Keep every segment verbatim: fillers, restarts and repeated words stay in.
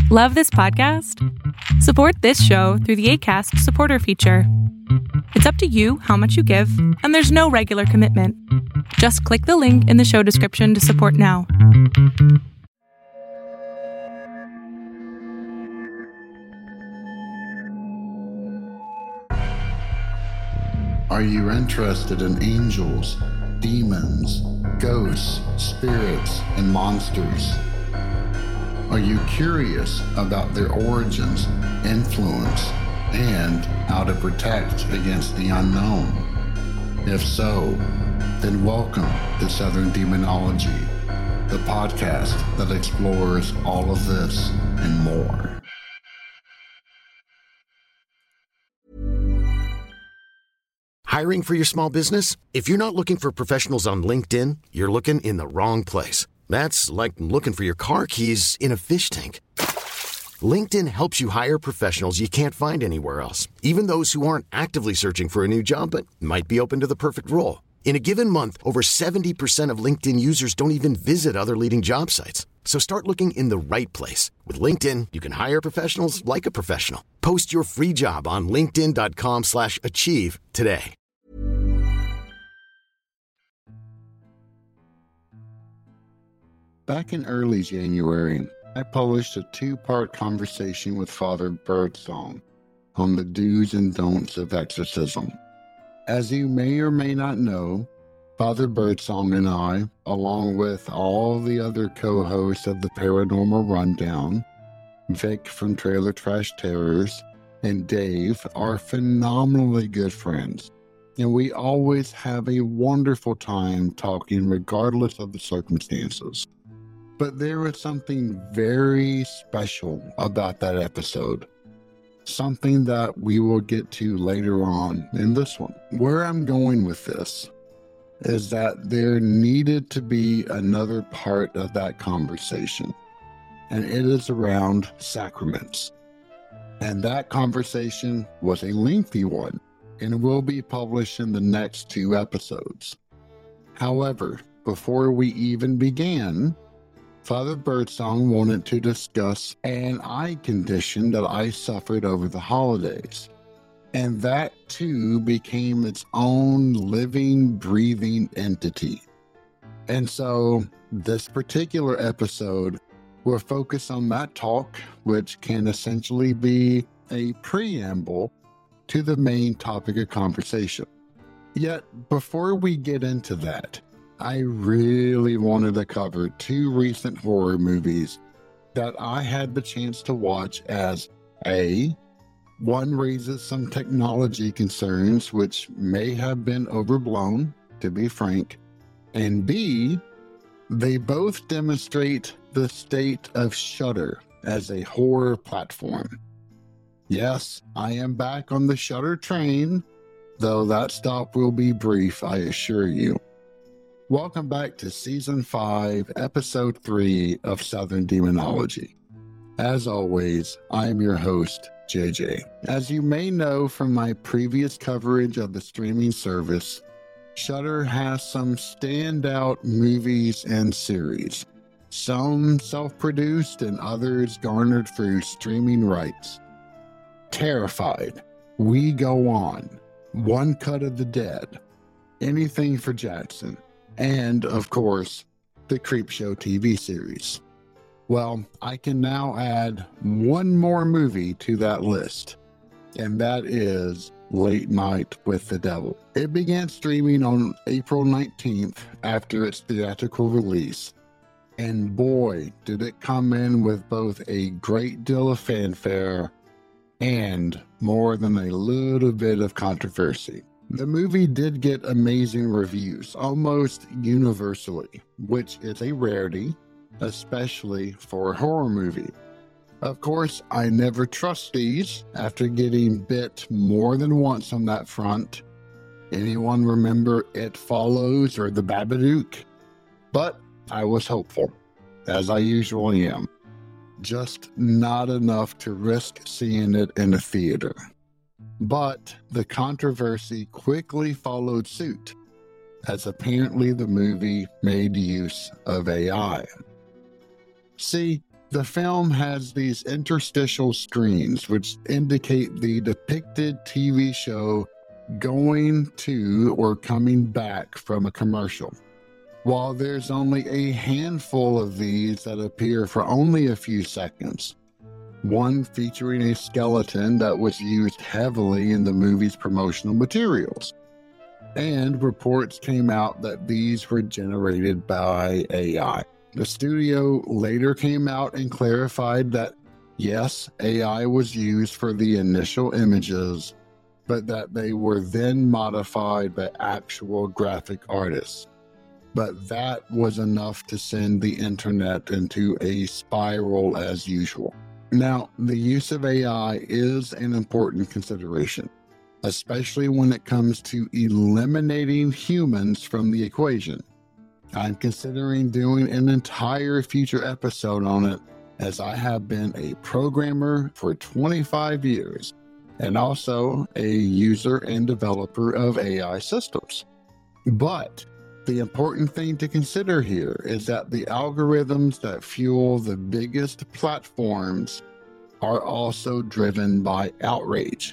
Love this podcast? Support this show through the Acast supporter feature. It's up to you how much you give, and there's no regular commitment. Just click the link in the show description to support now. Are you interested in angels, demons, ghosts, spirits, and monsters? Are you curious about their origins, influence, and how to protect against the unknown? If so, then welcome to Southern Demonology, the podcast that explores all of this and more. Hiring for your small business? If you're not looking for professionals on LinkedIn, you're looking in the wrong place. That's like looking for your car keys in a fish tank. LinkedIn helps you hire professionals you can't find anywhere else, even those who aren't actively searching for a new job but might be open to the perfect role. In a given month, over seventy percent of LinkedIn users don't even visit other leading job sites. So start looking in the right place. With LinkedIn, you can hire professionals like a professional. Post your free job on linkedin.com slash achieve today. Back in early January, I published a two-part conversation with Father Birdsong on the do's and don'ts of exorcism. As you may or may not know, Father Birdsong and I, along with all the other co-hosts of the Paranormal Rundown, Vic from Trailer Trash Terrors, and Dave, are phenomenally good friends. And we always have a wonderful time talking regardless of the circumstances. But there was something very special about that episode. Something that we will get to later on in this one. Where I'm going with this is that there needed to be another part of that conversation. And it is around sacraments. And that conversation was a lengthy one and will be published in the next two episodes. However, before we even began, Father Birdsong wanted to discuss an eye condition that I suffered over the holidays. And that too became its own living, breathing entity. And so this particular episode will focus on that talk, which can essentially be a preamble to the main topic of conversation. Yet before we get into that, I really wanted to cover two recent horror movies that I had the chance to watch as A, one raises some technology concerns which may have been overblown, to be frank, and B, they both demonstrate the state of Shudder as a horror platform. Yes, I am back on the Shudder train, though that stop will be brief, I assure you. Welcome back to Season five, Episode three of Southern Demonology. As always, I am your host, J J. As you may know from my previous coverage of the streaming service, Shudder has some standout movies and series. Some self-produced and others garnered through streaming rights. Terrified, We Go On, One Cut of the Dead, Anything for Jackson, and, of course, the Creepshow T V series. Well, I can now add one more movie to that list, and that is Late Night with the Devil. It began streaming on April nineteenth after its theatrical release, and boy, did it come in with both a great deal of fanfare and more than a little bit of controversy. The movie did get amazing reviews, almost universally, which is a rarity, especially for a horror movie. Of course, I never trust these after getting bit more than once on that front. Anyone remember It Follows or The Babadook? But I was hopeful, as I usually am. Just not enough to risk seeing it in a theater. But the controversy quickly followed suit, as apparently the movie made use of A I. See, The film has these interstitial screens which indicate the depicted T V show going to or coming back from a commercial. While there's only a handful of these that appear for only a few seconds, one featuring a skeleton that was used heavily in the movie's promotional materials. And reports came out that these were generated by A I. The studio later came out and clarified that, yes, A I was used for the initial images, but that they were then modified by actual graphic artists. But that was enough to send the internet into a spiral as usual. Now, the use of A I is an important consideration, especially when it comes to eliminating humans from the equation. I'm considering doing an entire future episode on it, as I have been a programmer for twenty-five years and also a user and developer of A I systems. But the important thing to consider here is that the algorithms that fuel the biggest platforms are also driven by outrage.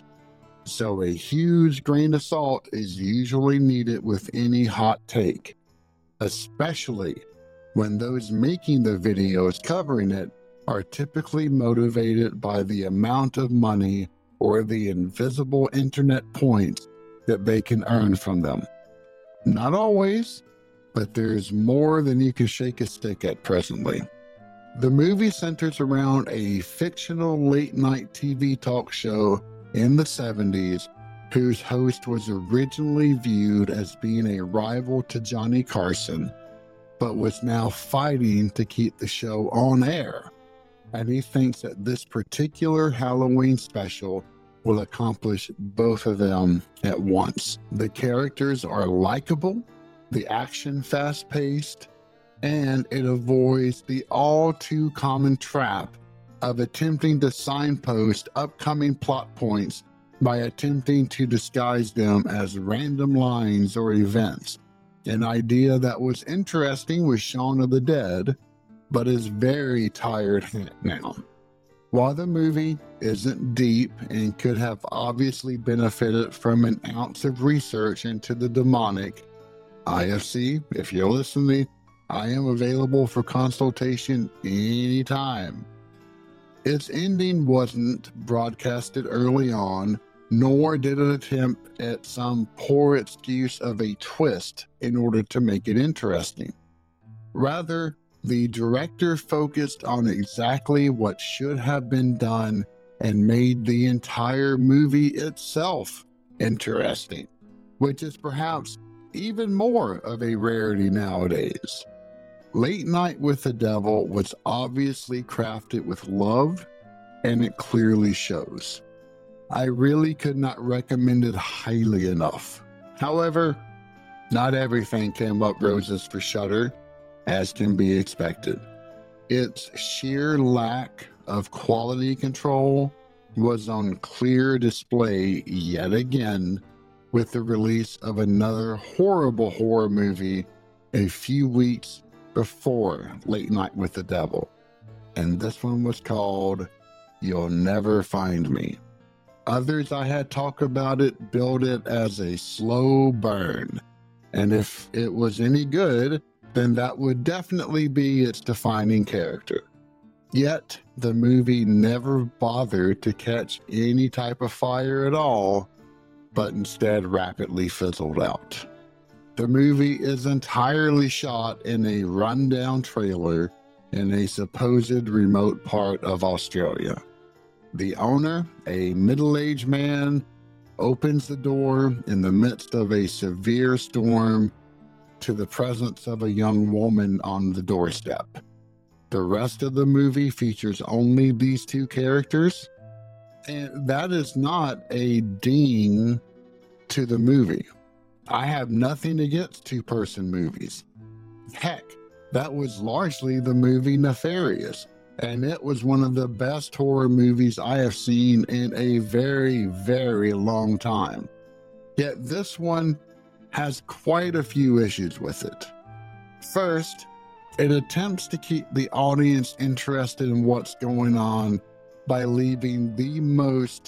So a huge grain of salt is usually needed with any hot take, especially when those making the videos covering it are typically motivated by the amount of money or the invisible internet points that they can earn from them. Not always, but there's more than you can shake a stick at presently. The movie centers around a fictional late-night T V talk show in the seventies whose host was originally viewed as being a rival to Johnny Carson, but was now fighting to keep the show on air. And he thinks that this particular Halloween special will accomplish both of them at once. The characters are likable, the action fast-paced, and it avoids the all too common trap of attempting to signpost upcoming plot points by attempting to disguise them as random lines or events. An idea that was interesting with Shaun of the Dead, but is very tired now. While the movie isn't deep and could have obviously benefited from an ounce of research into the demonic, I F C, if you're listening, I am available for consultation anytime. Its ending wasn't broadcasted early on, nor did it attempt at some poor excuse of a twist in order to make it interesting. Rather, the director focused on exactly what should have been done and made the entire movie itself interesting, which is perhaps even more of a rarity nowadays. Late Night with the Devil was obviously crafted with love, and it clearly shows. I really could not recommend it highly enough. However, not everything came up roses for Shudder, as can be expected. Its sheer lack of quality control was on clear display yet again with the release of another horrible horror movie a few weeks before Late Night with the Devil. And this one was called You'll Never Find Me. Others I had talked about it billed it as a slow burn. And if it was any good, then that would definitely be its defining character. Yet, the movie never bothered to catch any type of fire at all, but instead rapidly fizzled out. The movie is entirely shot in a rundown trailer in a supposed remote part of Australia. The owner, a middle-aged man, opens the door in the midst of a severe storm to the presence of a young woman on the doorstep. The rest of the movie features only these two characters, and that is not a ding to the movie. I have nothing against two-person movies. Heck, that was largely the movie Nefarious, and it was one of the best horror movies I have seen in a very, very long time. Yet this one has quite a few issues with it. First, It attempts to keep the audience interested in what's going on by leaving the most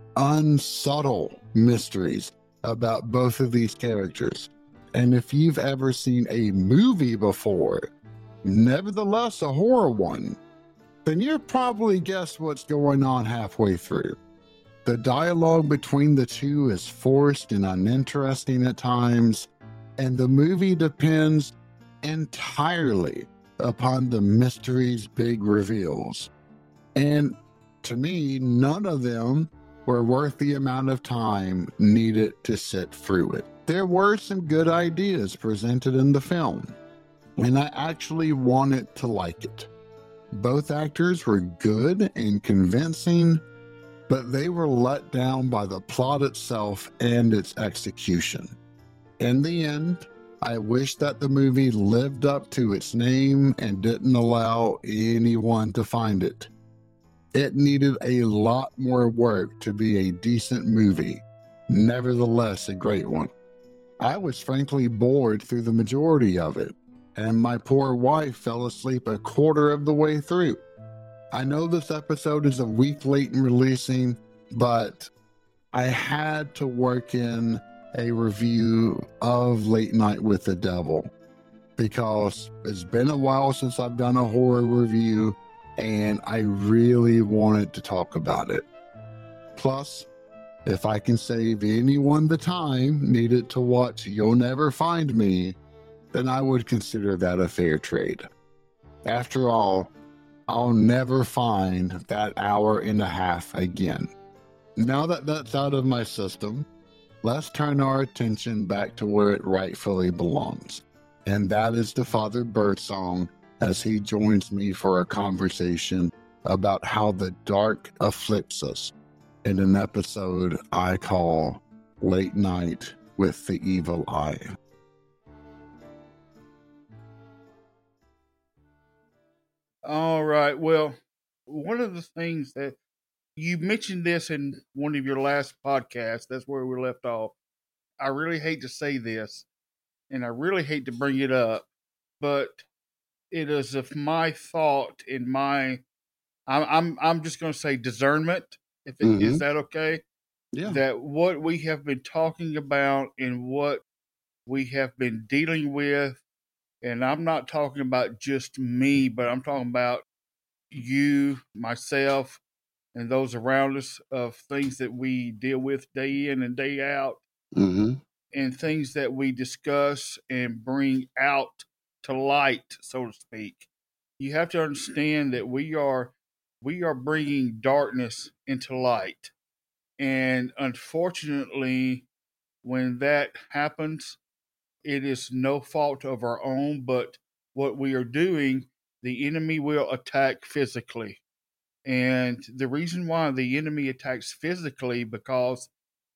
unsubtle mysteries about both of these characters. And if you've ever seen a movie before, nevertheless a horror one, then you've probably guessed what's going on halfway through. The dialogue between the two is forced and uninteresting at times, and the movie depends entirely upon the mystery's big reveals. And to me, none of them were worth the amount of time needed to sit through it. There were some good ideas presented in the film, and I actually wanted to like it. Both actors were good and convincing, but they were let down by the plot itself and its execution. In the end, I wish that the movie lived up to its name and didn't allow anyone to find it. It needed a lot more work to be a decent movie, nevertheless a great one. I was frankly bored through the majority of it, and my poor wife fell asleep a quarter of the way through. I know this episode is a week late in releasing, but I had to work in a review of Late Night with the Devil because it's been a while since I've done a horror review, and I really wanted to talk about it. Plus, if I can save anyone the time needed to watch You'll Never Find Me, then I would consider that a fair trade. After all, I'll never find that hour and a half again. Now that that's out of my system, let's turn our attention back to where it rightfully belongs, and that is to Father Birdsong as he joins me for a conversation about how the dark afflicts us in an episode I call Late Night with the Evil Eye. All right. Well, one of the things that you mentioned this in one of your last podcasts, that's where we left off. I really hate to say this, and I really hate to bring it up, but it is of my thought in my, I'm I'm, I'm just going to say discernment. If it, Mm-hmm. Is that okay? Yeah. That what we have been talking about and what we have been dealing with, and I'm not talking about just me, but I'm talking about you, myself, and those around us, of things that we deal with day in and day out, Mm-hmm. and things that we discuss and bring out to light, so to speak. You have to understand that we are we are bringing darkness into light, and unfortunately, when that happens, it is no fault of our own, but what we are doing, the enemy will attack physically. And the reason why the enemy attacks physically, because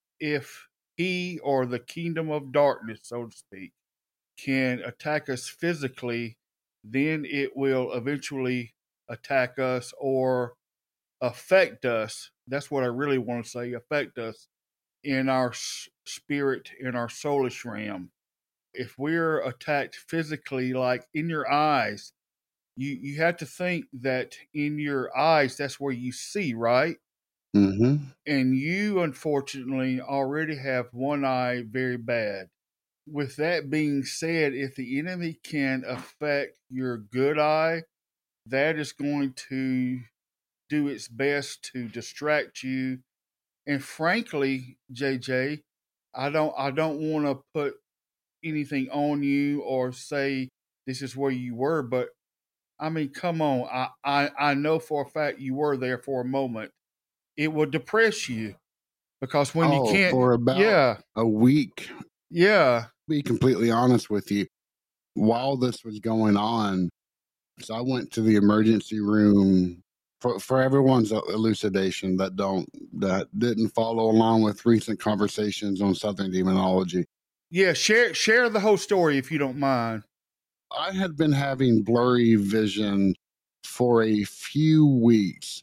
if he, or the kingdom of darkness, so to speak, can attack us physically, then it will eventually attack us or affect us. That's what I really want to say, affect us in our spirit, in our soulish realm. If we're attacked physically, like in your eyes, you, you have to think that in your eyes, that's where you see, right? Mm-hmm. And you, unfortunately, already have one eye very bad. With that being said, if the enemy can affect your good eye, that is going to do its best to distract you. And frankly, J J, I don't I don't want to put anything on you or say this is where you were, but I mean, come on. I, I, I know for a fact you were there for a moment. It will depress you because when oh, you can't, for about yeah, a week, yeah, to be completely honest with you, while this was going on, so I went to the emergency room for, for everyone's elucidation that don't that didn't follow along with recent conversations on Southern demonology. yeah. Share share the whole story if you don't mind. I had been having blurry vision for a few weeks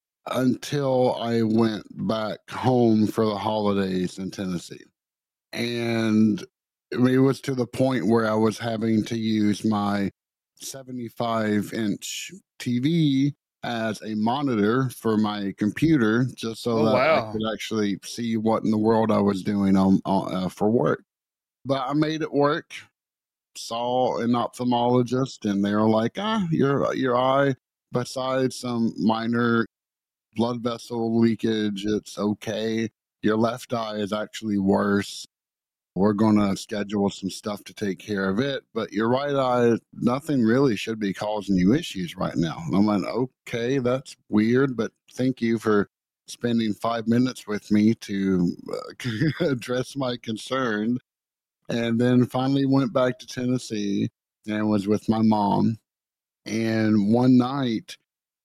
until I went back home for the holidays in Tennessee. And it was to the point where I was having to use my seventy-five inch T V as a monitor for my computer just so Oh, that I wow. could actually see what in the world I was doing on, on uh, for work. But I made it work. Saw an ophthalmologist, and they were like, "Ah, your your eye, besides some minor blood vessel leakage, it's okay. Your left eye is actually worse. We're going to schedule some stuff to take care of it, but your right eye, nothing really should be causing you issues right now." And I'm like, "Okay, that's weird, but thank you for spending five minutes with me to uh, address my concern." And then finally went back to Tennessee and was with my mom. And one night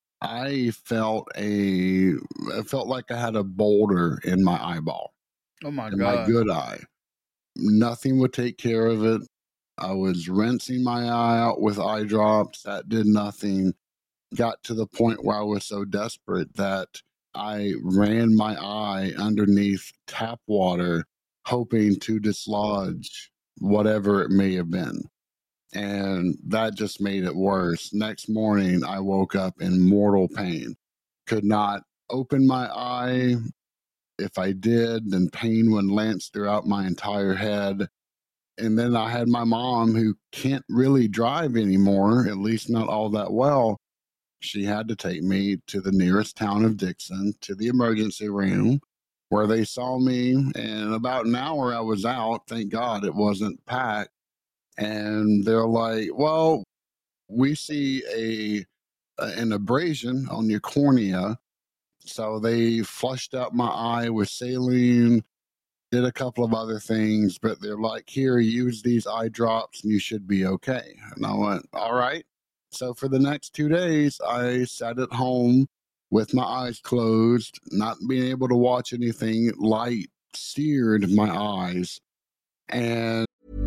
I felt a I felt like I had a boulder in my eyeball, Oh, my in my God. good eye. Nothing would take care of it. I was rinsing my eye out with eye drops. That did nothing. Got to the point where I was so desperate that I ran my eye underneath tap water, hoping to dislodge whatever it may have been. And that just made it worse. Next morning, I woke up in mortal pain. Could not open my eye. If I did, then pain would lance throughout my entire head. And then I had my mom, who can't really drive anymore, at least not all that well. She had to take me to the nearest town of Dixon to the emergency room where they saw me. And about an hour I was out. Thank God it wasn't packed. And they're like, "Well, we see a an abrasion on your cornea." So they flushed out my eye with saline, did a couple of other things, but they're like, "Here, use these eye drops and you should be okay." And I went, "All right." So for the next two days, I sat at home with my eyes closed, not being able to watch anything. Light seared my eyes. And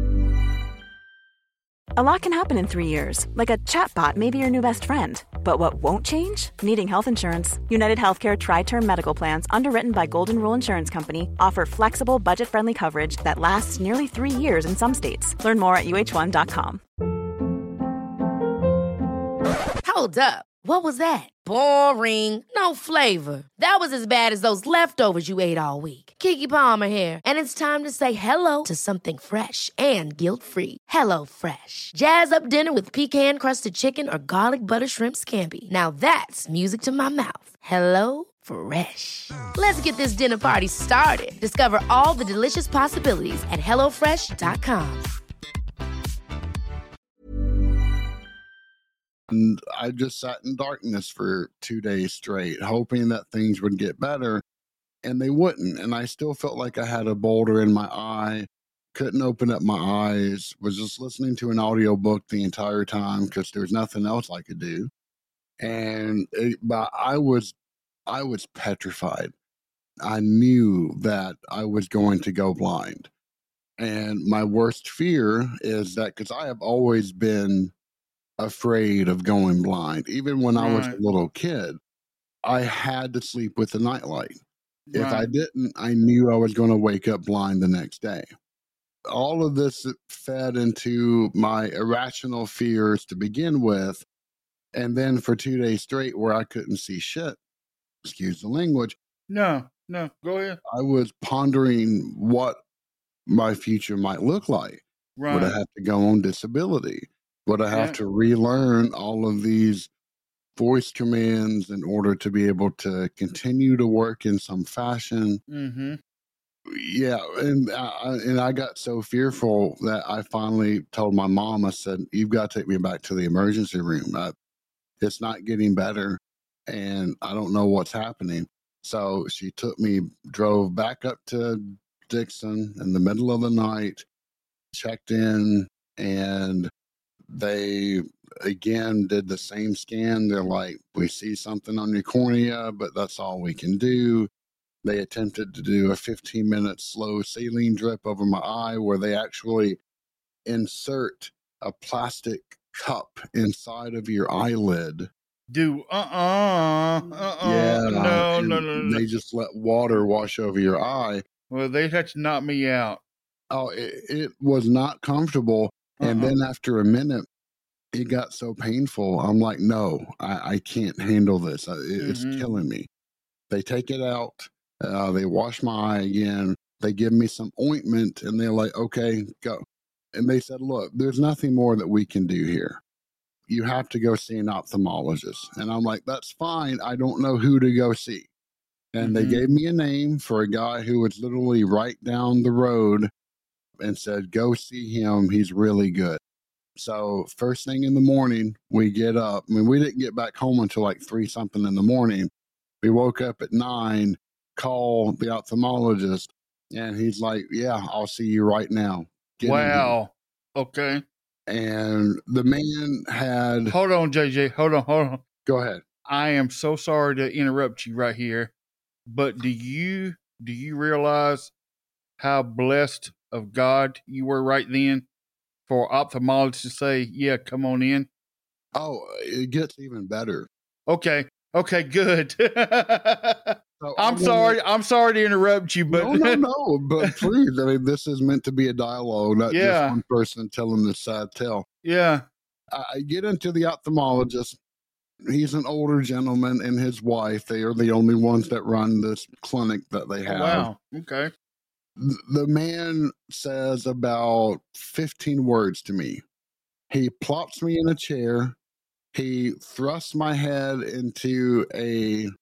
A lot can happen in three years, like a chatbot may be your new best friend. But what won't change? Needing health insurance. United Healthcare Tri-Term Medical Plans, underwritten by Golden Rule Insurance Company, offer flexible, budget-friendly coverage that lasts nearly three years in some states. Learn more at U H one dot com. Hold up. What was that? Boring. No flavor. That was as bad as those leftovers you ate all week. Keke Palmer here. And it's time to say hello to something fresh and guilt-free. Hello Fresh. Jazz up dinner with pecan-crusted chicken or garlic butter shrimp scampi. Now that's music to my mouth. Hello Fresh. Let's get this dinner party started. Discover all the delicious possibilities at hello fresh dot com. And I just sat in darkness for two days straight, hoping that things would get better, and they wouldn't. And I still felt like I had a boulder in my eye, couldn't open up my eyes, was just listening to an audiobook the entire time because there's nothing else I could do. And it, but I was, I was petrified. I knew that I was going to go blind. And my worst fear is that, because I have always been afraid of going blind. Even when I was a Right. little kid, I had to sleep with the nightlight. If I Right. didn't, I knew I was going to wake up blind the next day. All of this fed into my irrational fears to begin with. And then for two days straight, where I couldn't see shit, excuse the language, No, no, go ahead. I was pondering what my future might look like. Would I Right. have to go on disability? Would I have Yeah. to relearn all of these voice commands in order to be able to continue to work in some fashion? Mm-hmm. Yeah, and I, and I got so fearful that I finally told my mom, I said, "You've got to take me back to the emergency room. I, it's not getting better, and I don't know what's happening." So she took me, drove back up to Dixon in the middle of the night, checked in, and they again did the same scan. They're like, "We see something on your cornea, but that's all we can do." They attempted to do a fifteen minute slow saline drip over my eye where they actually insert a plastic cup inside of your eyelid. Do uh-uh. Uh-uh. Yeah, No, no, no, and no. they just let water wash over your eye. Well, they had to knock me out. Oh, it, it was not comfortable. And Uh-uh. then after a minute, it got so painful. I'm like, no, I, I can't handle this. I- It, it's Mhm. killing me. They take it out. Uh, they wash my eye again. They give me some ointment and they're like, okay, go. And they said, look, there's nothing more that we can do here. You have to go see an ophthalmologist. And I'm like, that's fine. I don't know who to go see. And they Mhm. gave me a name for a guy who was literally right down the road and said, go see him. He's really good. So first thing in the morning, we get up. I mean, we didn't get back home until like three something in the morning. We woke up at nine, call the ophthalmologist, and he's like, yeah, I'll see you right now. Get in here. Wow. Okay. And the man had, Hold on, J J. Hold on, hold on. go ahead. I am so sorry to interrupt you right here, but do you do you realize how blessed of God you were right then for ophthalmologist to say, "Yeah, come on in"? Oh, it gets even better. Okay, okay, good. So I I'm went sorry. in- I'm sorry to interrupt you, but no, no, no. But please, I mean, this is meant to be a dialogue, not Yeah. just one person telling the sad tale. yeah, I I get into the ophthalmologist. He's an older gentleman and his wife. They are the only ones that run this clinic that they have. wow, okay, Th- The man says about fifteen words to me. He plops me in a chair. He thrusts my head into a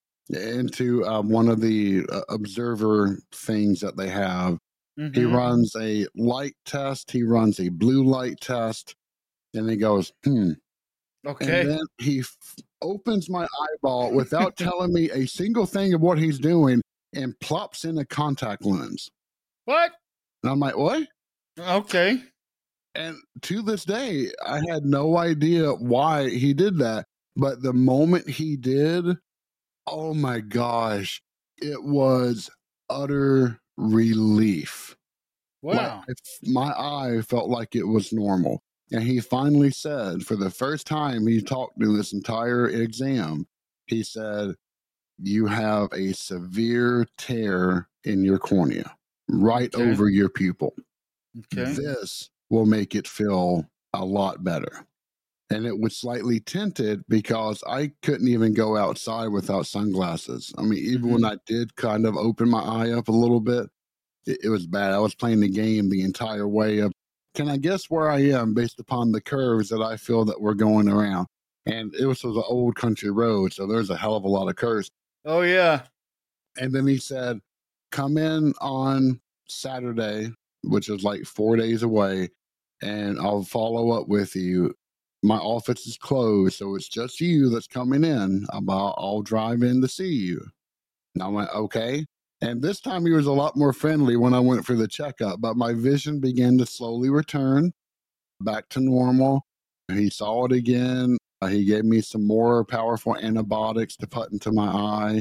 into um, one of the uh, observer things that they have. He Mhm. runs a light test. He runs a blue light test, and he goes, hmm. okay. And then he f- opens my eyeball without telling me a single thing of what he's doing and plops in a contact lens. What? And I'm like, what? Okay. And to this day, I had no idea why he did that. But the moment he did, oh my gosh, it was utter relief. Like, Wow. if my eye felt like it was normal. And he finally said, for the first time he talked through this entire exam, he said, you have a severe tear in your cornea, right Okay. over your pupil. Okay. This will make it feel a lot better. And it was slightly tinted because I couldn't even go outside without sunglasses. I mean, even when I did kind of open my eye up a little bit, it, it was bad. I was playing the game the entire way of, can I guess where I am based upon the curves that I feel that we're going around? And it was, was an old country road, so there's a hell of a lot of curves. Oh yeah. And then he said, come in on Saturday, which is like four days away, and I'll follow up with you. My office is closed, so it's just you that's coming in. I'll, I'll drive in to see you. And I went, okay. And this time he was a lot more friendly when I went for the checkup, but my vision began to slowly return back to normal. He saw it again. Uh, he gave me some more powerful antibiotics to put into my eye.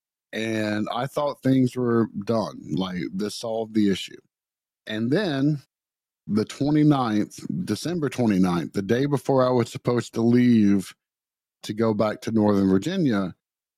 And I thought things were done. Like, this solved the issue. And then the twenty-ninth, December twenty-ninth, the day before I was supposed to leave to go back to Northern Virginia,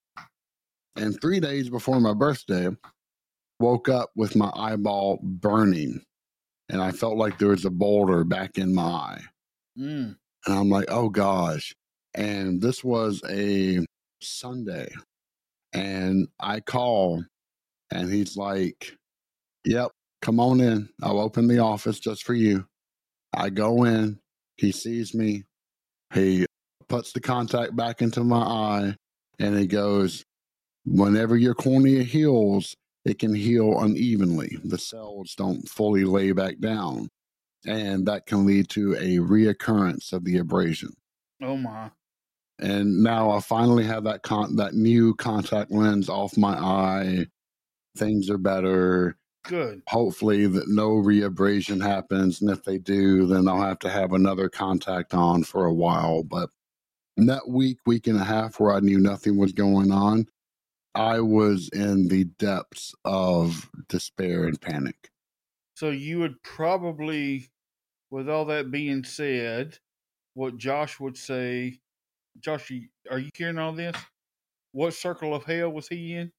and three days before my birthday, woke up with my eyeball burning. And I felt like there was a boulder back in my eye. Mm. And I'm like, oh gosh. And this was a Sunday. And I call, and he's like, yep, come on in. I'll open the office just for you. I go in. He sees me. He puts the contact back into my eye, and he goes, whenever your cornea heals, it can heal unevenly. The cells don't fully lay back down, and that can lead to a reoccurrence of the abrasion. Oh my. And now I finally have that con- that new contact lens off my eye. Things are better. Good. Hopefully that no reabrasion happens, and if they do, then I'll have to have another contact on for a while. But in that week, week and a half where I knew nothing was going on, I was in the depths of despair and panic. So you would probably, with all that being said, what Josh would say, Josh, you- are you hearing all this? What circle of hell was he in?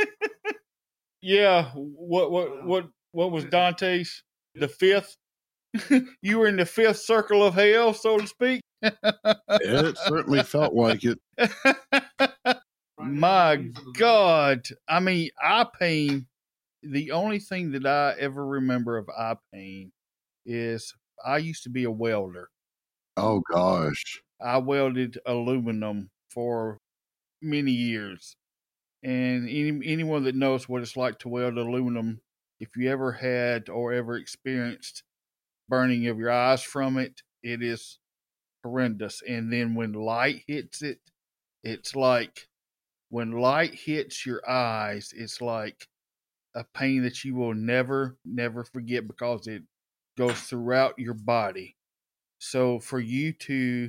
Yeah. What what what what was Dante's? The fifth. You were in the fifth circle of hell, so to speak. It certainly felt like it. My God. I mean, eye pain, the only thing that I ever remember of eye pain is I used to be a welder. Oh, gosh. I welded aluminum for many years. And any, anyone that knows what it's like to weld aluminum, if you ever had or ever experienced burning of your eyes from it, it is horrendous. And then when light hits it, it's like when light hits your eyes, it's like a pain that you will never, never forget because it goes throughout your body. So for you to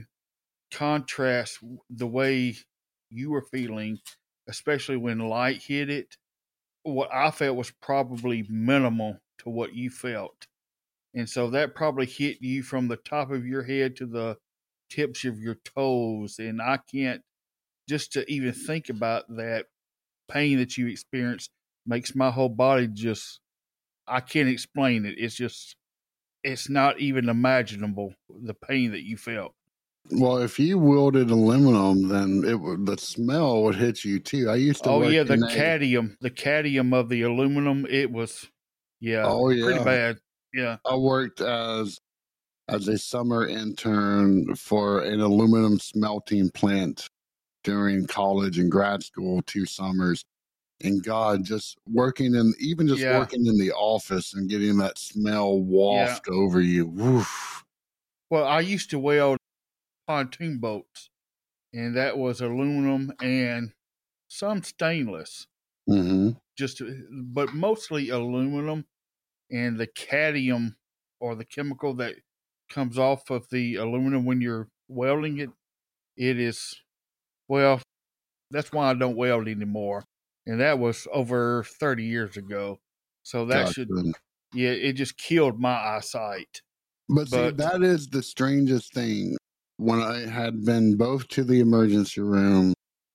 contrast the way you were feeling, especially when light hit it, what I felt was probably minimal to what you felt. And so that probably hit you from the top of your head to the tips of your toes. And I can't, just to even think about that pain that you experienced makes my whole body just, I can't explain it. It's just, it's not even imaginable, the pain that you felt. Well, if you welded aluminum, then it would, the smell would hit you too. I used to Oh work yeah, the in a- cadmium, the cadmium of the aluminum, it was, yeah, Oh, pretty yeah. bad. Yeah. I worked as as a summer intern for an aluminum smelting plant during college and grad school, two summers. And God, just working in, even just Yeah. working in the office and getting that smell waft over you. Woof. Well, I used to weld pontoon boats, and that was aluminum and some stainless, hmm just but mostly aluminum, and the cadmium or the chemical that comes off of the aluminum when you're welding it, it is, well, that's why I don't weld anymore. And that was over thirty years ago. So that Gotcha. should, yeah, it just killed my eyesight. But see, But that is the strangest thing. When I had been both to the emergency room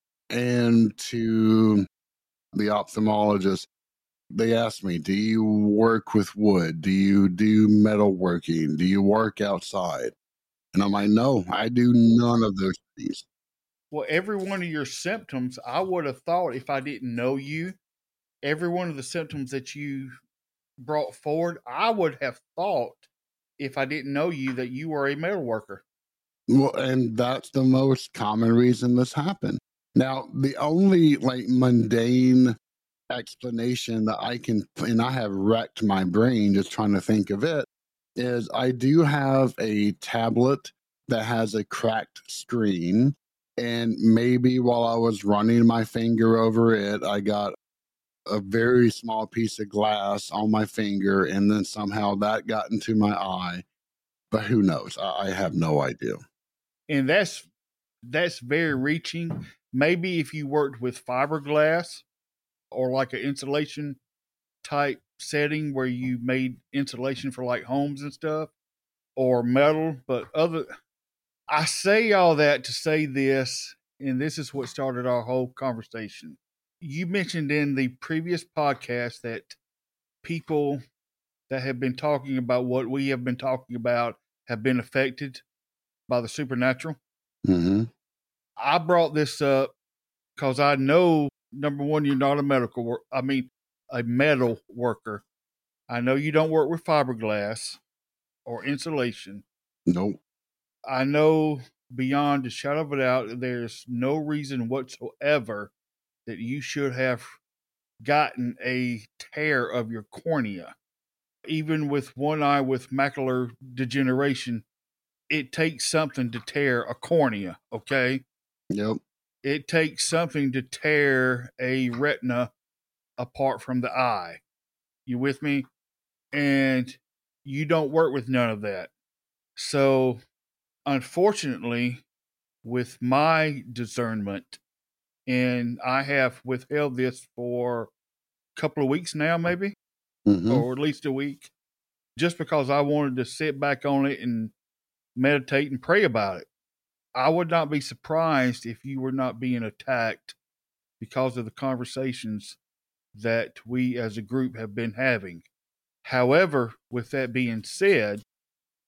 and to the ophthalmologist, they asked me, do you work with wood? Do you do metalworking? Do you work outside? And I'm like, no, I do none of those things. well, every one of your symptoms, I would have thought if I didn't know you, every one of the symptoms that you brought forward, I would have thought if I didn't know you that you were a metal worker. Well, and that's the most common reason this happened. Now, the only like mundane explanation that I can, and I have wrecked my brain just trying to think of it, is I do have a tablet that has a cracked screen. And maybe while I was running my finger over it, I got a very small piece of glass on my finger, and then somehow that got into my eye. But who knows? I, I have no idea. And that's that's very reaching. Maybe if you worked with fiberglass or like an insulation type setting where you made insulation for like homes and stuff, or metal, but other, I say all that to say this, and this is what started our whole conversation. You mentioned in the previous podcast that people that have been talking about what we have been talking about have been affected by the supernatural. Mm-hmm. I brought this up because I know, number one, you're not a medical work. I mean, a metal worker. I know you don't work with fiberglass or insulation. Nope. I know beyond a shadow of a doubt, there's no reason whatsoever that you should have gotten a tear of your cornea. Even with one eye with macular degeneration, it takes something to tear a cornea, okay? Yep. It takes something to tear a retina apart from the eye. You with me? And you don't work with none of that. So, unfortunately, with my discernment, and I have withheld this for a couple of weeks now, maybe, Mm-hmm. or at least a week, just because I wanted to sit back on it and meditate and pray about it. I would not be surprised if you were not being attacked because of the conversations that we as a group have been having. However, with that being said,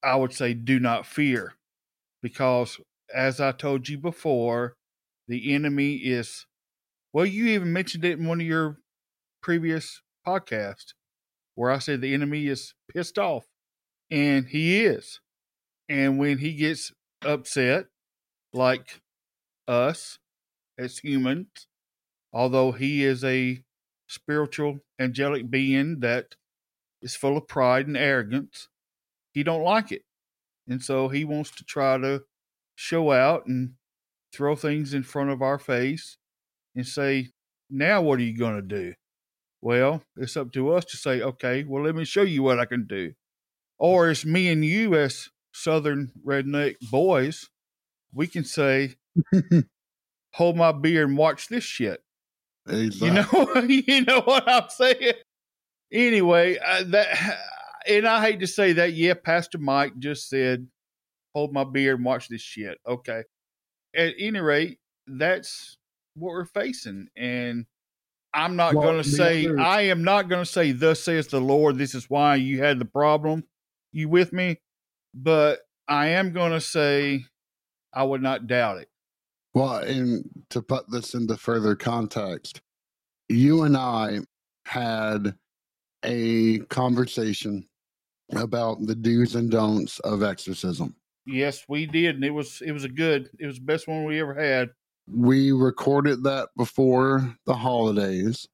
I would say do not fear, because as I told you before, the enemy is, well, you even mentioned it in one of your previous podcasts where I said the enemy is pissed off, and he is. And when he gets upset, like us as humans, although he is a spiritual angelic being that is full of pride and arrogance, he don't like it. And so he wants to try to show out and throw things in front of our face and say, now what are you going to do? Well, it's up to us to say, okay, well, let me show you what I can do. Or it's me and you as Southern redneck boys, we can say, hold my beer and watch this shit. Exactly. You know, you know what I'm saying? Anyway, uh, that, and I hate to say that, yeah, Pastor Mike just said, hold my beer and watch this shit. Okay. At any rate, that's what we're facing. And I'm not well, going to say, other... I am not going to say, thus says the Lord, this is why you had the problem. You with me? But I am going to say, I would not doubt it. Well, and to put this into further context, you and I had a conversation about the do's and don'ts of exorcism. Yes, we did. And it was, it was a good, it was the best one we ever had. We recorded that before the holidays,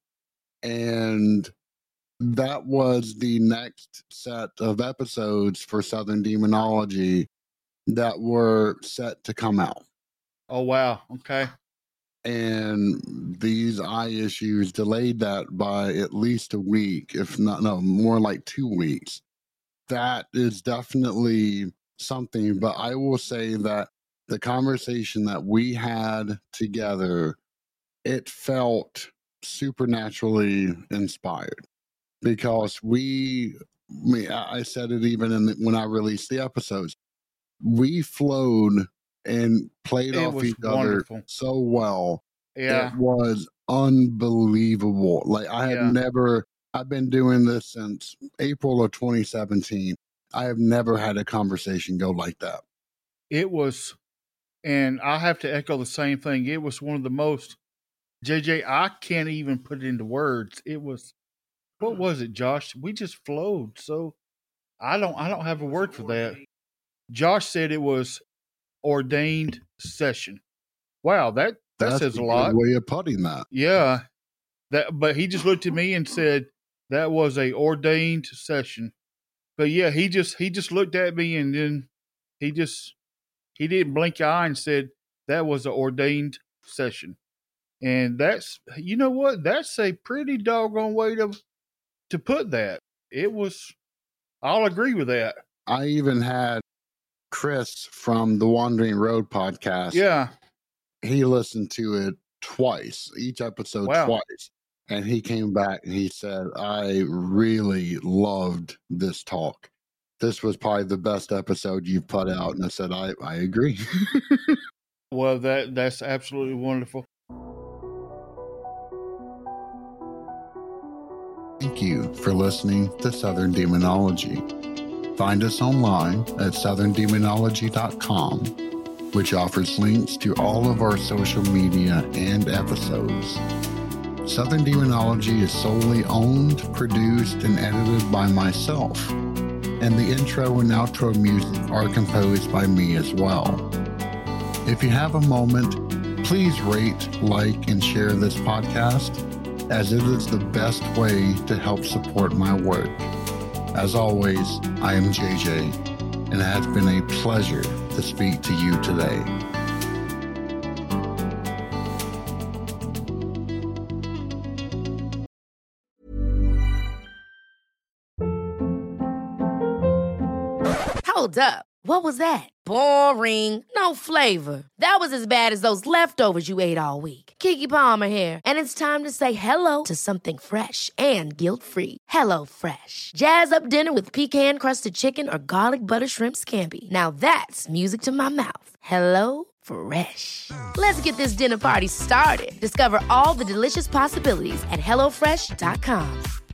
and that was the next set of episodes for Southern Demonology that were set to come out. Oh, wow. Okay. And these eye issues delayed that by at least a week, if not, no, more like two weeks. That is definitely something, but I will say that the conversation that we had together, it felt supernaturally inspired. Because we, I said it even in the, when I released the episodes, we flowed and played it off each wonderful. other so well. Yeah. It was unbelievable. Like I had yeah. never, I've been doing this since April of twenty seventeen. I have never had a conversation go like that. It was, and I have to echo the same thing. It was one of the most, J J, I can't even put it into words. It was, what was it, Josh? We just flowed. So I don't, I don't have a word for that. Josh said it was ordained session. Wow. That, that That's says a a lot. Good way of putting that. Yeah. That, but he just looked at me and said that was a ordained session. But yeah, he just, he just looked at me and then he just, he didn't blink an eye and said that was an ordained session. And that's, you know what? That's a pretty doggone way to, to put that. It was, I'll agree with that. I even had Chris from the Wandering Road podcast. Yeah. He listened to it twice, each episode wow. twice. And he came back and he said, I really loved this talk. This was probably the best episode you've put out. And I said, I, I agree. Well, that that's absolutely wonderful. Thank you for listening to Southern Demonology. Find us online at southern demonology dot com, which offers links to all of our social media and episodes. Southern Demonology is solely owned, produced, and edited by myself, and the intro and outro music are composed by me as well. If you have a moment, please rate, like, and share this podcast, as it is the best way to help support my work. As always, I am J J, and it has been a pleasure to speak to you today. Hold up. What was that? Boring. No flavor. That was as bad as those leftovers you ate all week. Keke Palmer here, and it's time to say hello to something fresh and guilt-free. Hello Fresh. Jazz up dinner with pecan-crusted chicken or garlic butter shrimp scampi. Now that's music to my mouth. Hello Fresh. Let's get this dinner party started. Discover all the delicious possibilities at hello fresh dot com.